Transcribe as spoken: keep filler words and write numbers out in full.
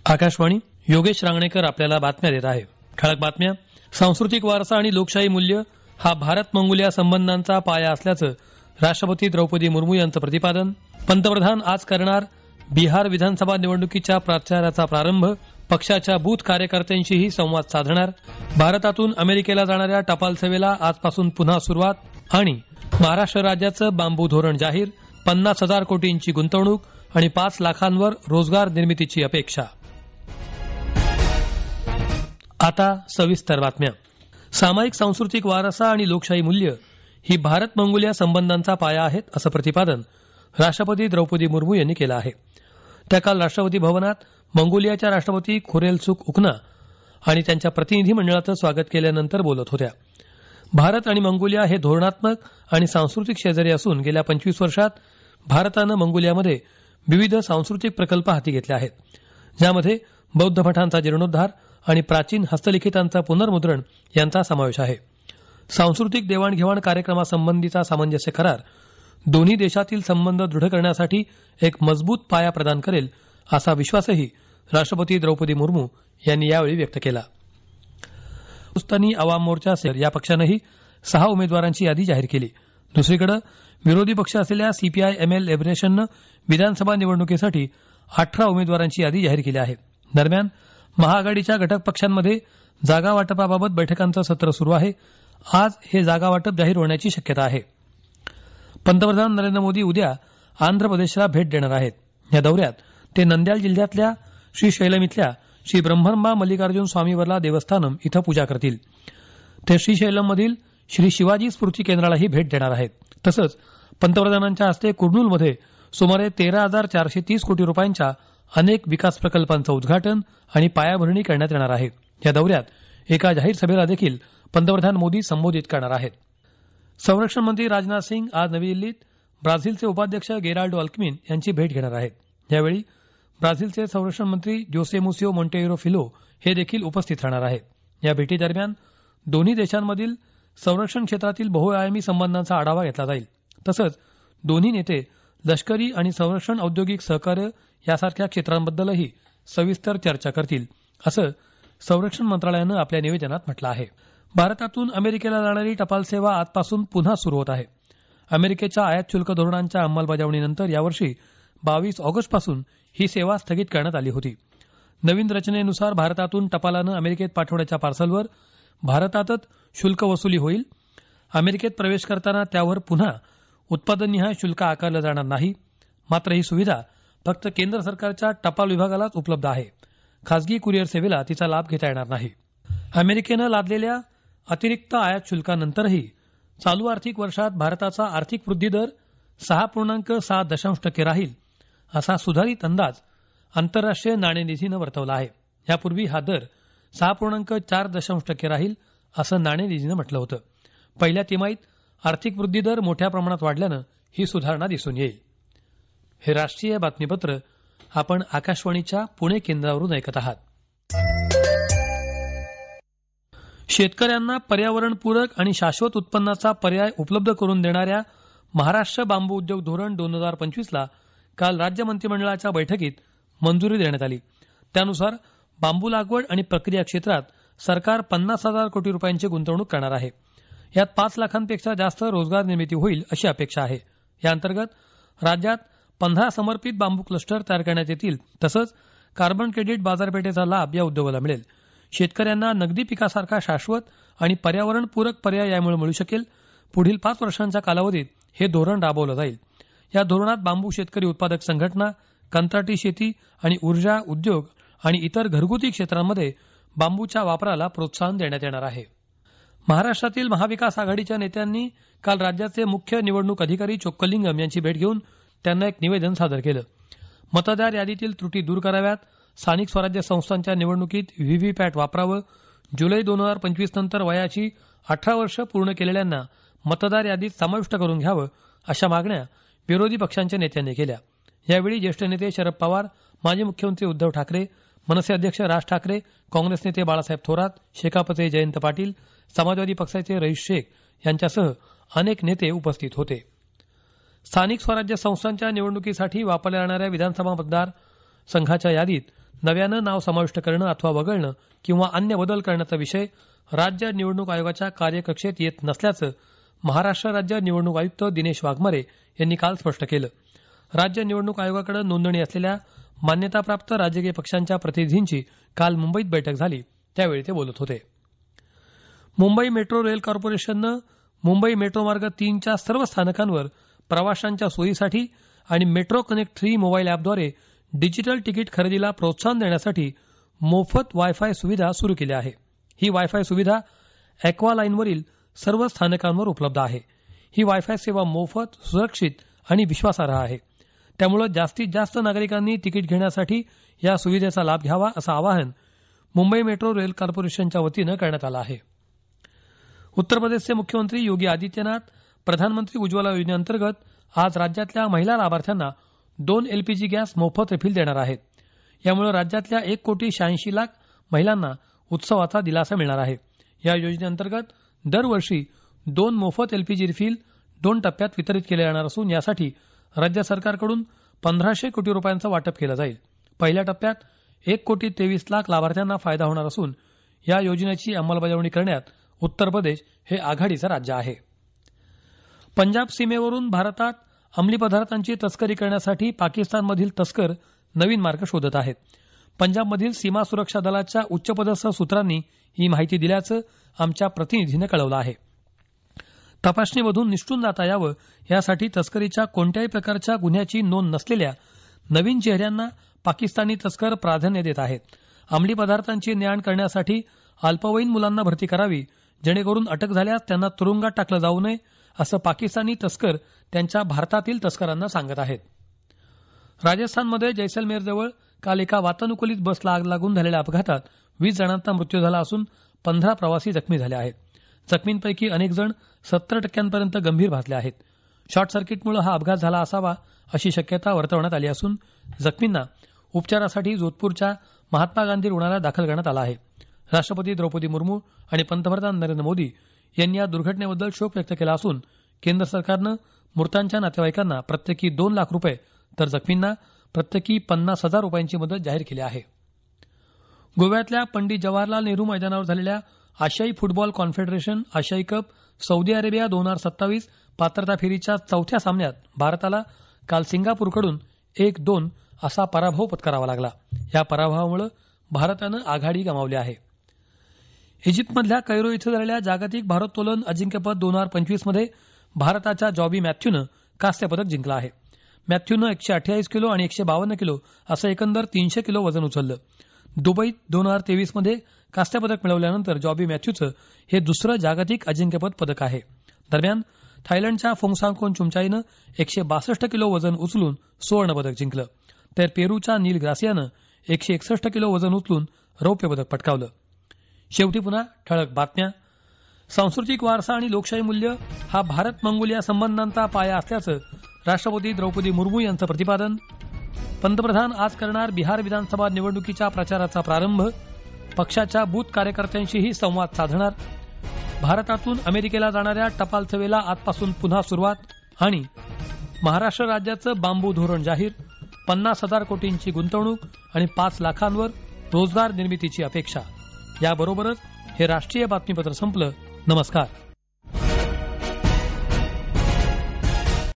आकाशवाणी. योगेश रांगणेकर आपल्याला बातम्या देत आहे. ठळक बातम्या. सांस्कृतिक वारसा आणि लोकशाही मूल्य हा भारत मंगोलिया संबंधांचा पाया असल्याचं राष्ट्रपती द्रौपदी मुर्मू यांचं प्रतिपादन. पंतप्रधान आज करणार बिहार विधानसभा निवडणुकीच्या प्रचाराचा प्रारंभ. पक्षाच्या बूथ कार्यकर्त्यांशीही संवाद साधणार. भारतातून अमेरिकेला जाणाऱ्या टपाल सेवेला आजपासून पुन्हा सुरुवात. आणि महाराष्ट्र राज्याचं बांबू धोरण जाहीर. पन्नास हजार कोटींची गुंतवणूक आणि पाच लाखांवर रोजगार निर्मितीची अपेक्षा. आता सविस्तर बातम्या. सामायिक सांस्कृतिक वारसा आणि लोकशाही मूल्य ही भारत मंगोलिया संबंधांचा पाया आहेत असं प्रतिपादन राष्ट्रपती द्रौपदी मुर्मू यांनी केलं आहे. त्या काल राष्ट्रपती भवनात मंगोलियाच्या राष्ट्रपती खुरेलसुख उखना आणि त्यांच्या प्रतिनिधी मंडळाचं स्वागत केल्यानंतर बोलत होत्या. भारत आणि मंगोलिया हे धोरणात्मक आणि सांस्कृतिक शेजारी असून गेल्या पंचवीस वर्षात भारतानं मंगोलियामध्ये विविध सांस्कृतिक प्रकल्प हाती घेतले आहेत, ज्यामध्ये बौद्ध मठांचा जीर्णोद्धार आणि प्राचीन हस्तलिखितांचं पुनर्मुद्रण यांचा समावेश आहे. सांस्कृतिक देवाणघेवाण कार्यक्रमासंबंधीचा सामंजस्य करार दोन्ही देशातील संबंध दृढ करण्यासाठी एक मजबूत पाया प्रदान करेल असा विश्वासही राष्ट्रपती द्रौपदी मुर्मू यांनी यावेळी व्यक्त केला. हिंदुस्थानी अवाम मोर्चा या पक्षानंही सहा उमेदवारांची यादी जाहीर केली. दुसरीकडे विरोधी पक्ष असलेल्या सीपीआय एमएल लिबरेशननं विधानसभा निवडणुकीसाठी अठरा उमेदवारांची यादी जाहीर केली आहे. दरम्यान महाआघाडीच्या घटक पक्षांमध्ये जागा वाटपाबाबत बैठकांचं सत्र सुरू आहे. आज हे जागा वाटप जाहीर होण्याची शक्यता आहे. पंतप्रधान नरेंद्र मोदी उद्या आंध्र प्रदेशला भेट देणार आहेत. या दौऱ्यात ते नंद्याल जिल्ह्यातल्या श्रीशैलम इथल्या श्री ब्रह्मंबा मल्लिकार्जुन स्वामीवर्ला देवस्थानम इथं पूजा करतील. ते श्रीशैलममधील श्री शिवाजी स्मृती केंद्रालाही भेट देणार आहेत. तसंच पंतप्रधानांच्या हस्ते कुर्नूलमध्ये सुमारे तेरा हजार चारशे तीस कोटी रुपयांच्या अनेक विकास प्रकल्पांचं उद्घाटन आणि पायाभरणी करण्यात येणार आहे. या दौऱ्यात एका जाहीर सभेला देखील पंतप्रधान मोदी संबोधित करणार आहेत. संरक्षण मंत्री राजनाथ सिंग आज नवी दिल्लीत ब्राझीलचे उपाध्यक्ष गेराल्डो अल्कमिन यांची भेट घेणार आहेत. यावेळी ब्राझीलचे संरक्षण मंत्री जोसे मुसिओ मोंटेरो फिलो हे देखील उपस्थित राहणार आहेत. या भेटीदरम्यान दोन्ही देशांमधील संरक्षण क्षेत्रातील बहुआयामी संबंधांचा आढावा घेतला जाईल. तसंच दोन्ही नेते लष्करी आणि संरक्षण औद्योगिक सहकार्य यासारख्या क्षेत्रांबद्दलही सविस्तर चर्चा करतील, असं संरक्षण मंत्रालयानं आपल्या निवेदनात म्हटलं आहे. भारतातून अमेरिकेला जाणारी टपाल सेवा आजपासून पुन्हा सुरू होत आहे. अमेरिकेच्या आयात शुल्क धोरणांच्या अंमलबजावणीनंतर यावर्षी बावीस ऑगस्टपासून ही सेवा स्थगित करण्यात आली होती. नवीन रचनेनुसार भारतातून टपालानं अमेरिकेत पाठवण्याच्या पार्सलवर भारतातच शुल्क वसुली होईल. अमेरिकेत प्रवेश करताना त्यावर पुन्हा उत्पादननिहाय शुल्क आकारलं जाणार नाही. मात्र ही सुविधा फक्त केंद्र सरकारच्या टपाल विभागालाच उपलब्ध आहे. खासगी कुरिअर सेवेला तिचा लाभ घेता येणार नाही. अमेरिकेनं लादलेल्या अतिरिक्त आयात शुल्कानंतरही चालू आर्थिक वर्षात भारताचा आर्थिक वृद्धी दर सहा पूर्णांक सहा दशांश टक्के राहील असा सुधारित अंदाज आंतरराष्ट्रीय नाणेनिधीनं वर्तवला आहे. यापूर्वी हा दर सहा पूर्णांक चार दशांश टक्के राहील असं नाणेनिधीनं म्हटलं होतं. पहिल्या तिमाहीत आर्थिक वृद्धी दर मोठ्या प्रमाणात वाढल्यानं ही सुधारणा दिसून येईल. हे राष्ट्रीय बातमीपत्र आपण आकाशवाणीच्या पुणे केंद्रावरून ऐकत आहात. शेतकऱ्यांना पर्यावरणपूरक आणि शाश्वत उत्पन्नाचा पर्याय उपलब्ध करून देणाऱ्या महाराष्ट्र बांबू उद्योग धोरण दोन हजार पंचवीसला काल राज्य मंत्रिमंडळाच्या बैठकीत मंजुरी देण्यात आली. त्यानुसार बांबू लागवड आणि प्रक्रिया क्षेत्रात सरकार पन्नास हजार कोटी रुपयांची गुंतवणूक करणार आहे. यात पाच लाखांपेक्षा जास्त रोजगार निर्मिती होईल अशी अपेक्षा आहे. या अंतर्गत राज्यात पंधरा समर्पित बांबू क्लस्टर तयार करण्यात येतील. तसंच कार्बन क्रेडिट बाजारपेठेचा लाभ या उद्योगाला मिळेल. शेतकऱ्यांना नगदी पिकासारखा शाश्वत आणि पर्यावरणपूरक पर्याय यामुळे मिळू शकेल. पुढील पाच वर्षांच्या कालावधीत हे धोरण राबवलं जाईल. या धोरणात बांबू शेतकरी उत्पादक संघटना, कंत्राटी शेती आणि ऊर्जा, उद्योग आणि इतर घरगुती क्षेत्रांमध्ये बांबूच्या वापराला प्रोत्साहन देण्यात येणार आहे. महाराष्ट्रातील महाविकास आघाडीच्या नेत्यांनी काल राज्याचे मुख्य निवडणूक अधिकारी चोक्कलिंगम यांची भेट घेऊन त्यांना एक निवेदन सादर केलं. मतदार यादीतील त्रुटी दूर कराव्यात. स्थानिक स्वराज्य संस्थांच्या निवडणुकीत व्हीव्हीपॅट वापरावं. जुलै दोन हजार पंचवीस नंतर वयाची अठरा वर्ष पूर्ण केलेल्यांना मतदार यादीत समाविष्ट करून घ्यावं अशा मागण्या विरोधी पक्षांच्या नेत्यांनी केल्या. यावेळी ज्येष्ठ नेते शरद पवार, माजी मुख्यमंत्री उद्धव ठाकरे, मनसे अध्यक्ष राज ठाकरे, काँग्रेस नेते बाळासाहेब थोरात, शेकापचे जयंत पाटील, समाजवादी पक्षाचे रईस शेख यांच्यासह अनेक नेते उपस्थित होते. स्थानिक स्वराज्य संस्थांच्या निवडणुकीसाठी वापरल्या जाणाऱ्या विधानसभा मतदार संघाच्या यादीत नव्यानं नाव समाविष्ट करणं अथवा वगळणं किंवा अन्य बदल करण्याचा विषय राज्य निवडणूक आयोगाच्या कार्यकक्षेत येत नसल्याचं महाराष्ट्र राज्य निवडणूक आयुक्त दिनेश वाघमारे यांनी काल स्पष्ट केलं. राज्य निवडणूक आयोगाकडे नोंदणी असलेल्या मान्यताप्राप्त राजकीय पक्षांच्या प्रतिनिधींची काल मुंबईत बैठक झाली त्यावेळी ते बोलत होते. मुंबई मेट्रो रेल कॉर्पोरेशननं मुंबई मेट्रो मार्ग तीनच्या सर्व स्थानकांवर प्रवाशांच्या सोयीसाठी आणि मेट्रो कनेक्ट थ्री मोबाईल ॲपद्वारे डिजिटल तिकीट खरेदीला प्रोत्साहन देण्यासाठी मोफत वायफाय सुविधा सुरू केली आहे. ही वायफाय सुविधा ॲक्वा लाईनवरील सर्व स्थानकांवर उपलब्ध आहे. ही वायफाय सेवा मोफत, सुरक्षित आणि विश्वासार्ह आहे. त्यामुळे जास्तीत जास्त नागरिकांनी तिकीट घेण्यासाठी या सुविधेचा लाभ घ्यावा असं आवाहन मुंबई मेट्रो रेल कॉर्पोरेशनच्या वतीनं करण्यात आलं आहे. उत्तर प्रदेशचे मुख्यमंत्री योगी आदित्यनाथ प्रधानमंत्री उज्ज्वला योजनेअंतर्गत आज राज्यातल्या महिला लाभार्थ्यांना दोन एलपीजी गॅस मोफत रिफिल देणार आहेत. यामुळे राज्यातल्या एक कोटी शहाऐंशी लाख महिलांना उत्सवाचा दिलासा मिळणार आहे. या योजनेअंतर्गत दरवर्षी दोन मोफत एलपीजी रिफिल दोन टप्प्यात वितरित केले जाणार असून यासाठी राज्य सरकारकडून पंधराशे कोटी रुपयांचं वाटप केलं जाईल. पहिल्या टप्प्यात एक कोटी तेवीस लाख लाभार्थ्यांना फायदा होणार असून या योजनेची अंमलबजावणी करण्यात उत्तर प्रदेश हे आघाडीचं राज्य आहे. पंजाब सीमेवरून भारतात अंमली पदार्थांची तस्करी करण्यासाठी पाकिस्तानमधील तस्कर नवीन मार्ग शोधत आहेत. पंजाबमधील सीमा सुरक्षा दलाच्या उच्चपदस्थ सूत्रांनी ही माहिती दिल्याचं आमच्या प्रतिनिधीनं कळवलं आहे. तपासणीमधून निसटून जाता यावं यासाठी तस्करीच्या कोणत्याही प्रकारच्या गुन्ह्याची नोंद नसलेल्या नवीन चेहऱ्यांना पाकिस्तानी तस्कर प्राधान्य देत आहेत. अंमली पदार्थांची ने आण करण्यासाठी अल्पवयीन मुलांना भरती करावी जेणेकरून अटक झाल्यास त्यांना तुरुंगात टाकलं जाऊ नये असं पाकिस्तानी तस्कर त्यांच्या भारतातील तस्करांना सांगत आहेत. राजस्थानमध्ये जैसलमेरजवळ काल एका वातानुकूलित बसला आग लागून झालेल्या अपघातात वीस जणांचा मृत्यू झाला असून पंधरा प्रवासी जखमी झाले आहेत. जखमींपैकी अनेक जण सत्तर टक्क्यांपर्यंत गंभीर भाजले आहेत. शॉर्ट सर्किटमुळे हा अपघात झाला असावा अशी शक्यता वर्तवण्यात आली असून जखमींना उपचारासाठी जोधपूरच्या महात्मा गांधी रुग्णालयात दाखल करण्यात आलं आहे. राष्ट्रपती द्रौपदी मुर्मू आणि पंतप्रधान नरेंद्र मोदी यांनी या दुर्घटनेबद्दल शोक व्यक्त केला असून केंद्र सरकारनं मृतांच्या नातेवाईकांना प्रत्येकी दोन लाख रुपये तर जखमींना प्रत्येकी पन्नास हजार रुपयांची मदत जाहीर केली आहे. गोव्यातल्या पंडित जवाहरलाल नेहरू मैदानावर झालेल्या आशियाई फुटबॉल कॉन्फेडरेशन आशियाई कप सौदी अरेबिया दोन हजार सत्तावीस पात्रता फेरीच्या चौथ्या सामन्यात भारताला काल सिंगापूरकडून एक दोन असा पराभव पत्करावा लागला. या पराभवामुळे भारतानं आघाडी गमावली आहे. इजिप्तमधल्या कैरो इथं झालेल्या जागतिक भारोत्तोलन अजिंक्यपद दोन हजार पंचवीस मध्ये भारताच्या जॉबी मॅथ्यूनं कांस्य पदक जिंकलं आहे. मॅथ्यूनं एकशे अठ्ठेचाळीस किलो आणि एकशे बावन्न किलो असं एकंदर तीनशे किलो वजन उचललं. दुबईत दोन हजार तेवीस मध्ये कांस्य पदक मिळवल्यानंतर जॉबी मॅथ्यूचं हे दुसरं जागतिक अजिंक्यपद पदक आहे. दरम्यान थायलंडच्या फोंगसांगकोन चुमचाईनं एकशे बासष्ट किलो वजन उचलून सुवर्ण पदक जिंकलं तर पेरूच्या नील ग्रासियानं एकशे एकसष्ट किलो वजन उचलून रौप्य पदक पटकावलं. शेवटी पुन्हा ठळक बातम्या. सांस्कृतिक वारसा आणि लोकशाही मूल्य हा भारत मंगोलिया संबंधांचा पाया असल्याचं राष्ट्रपती द्रौपदी मुर्मू यांचं प्रतिपादन. पंतप्रधान आज करणार बिहार विधानसभा निवडणुकीच्या प्रचाराचा प्रारंभ. पक्षाच्या बूथ कार्यकर्त्यांशीही संवाद साधणार. भारतातून अमेरिकेला जाणाऱ्या टपाल सेवेला आजपासून पुन्हा सुरुवात. आणि महाराष्ट्र राज्याचं बांबू धोरण जाहीर. पन्नास हजार कोटींची गुंतवणूक आणि पाच लाखांवर रोजगार निर्मितीची अपेक्षा. याबरोबरच हे राष्ट्रीय बातमीपत्र संपलं. नमस्कार.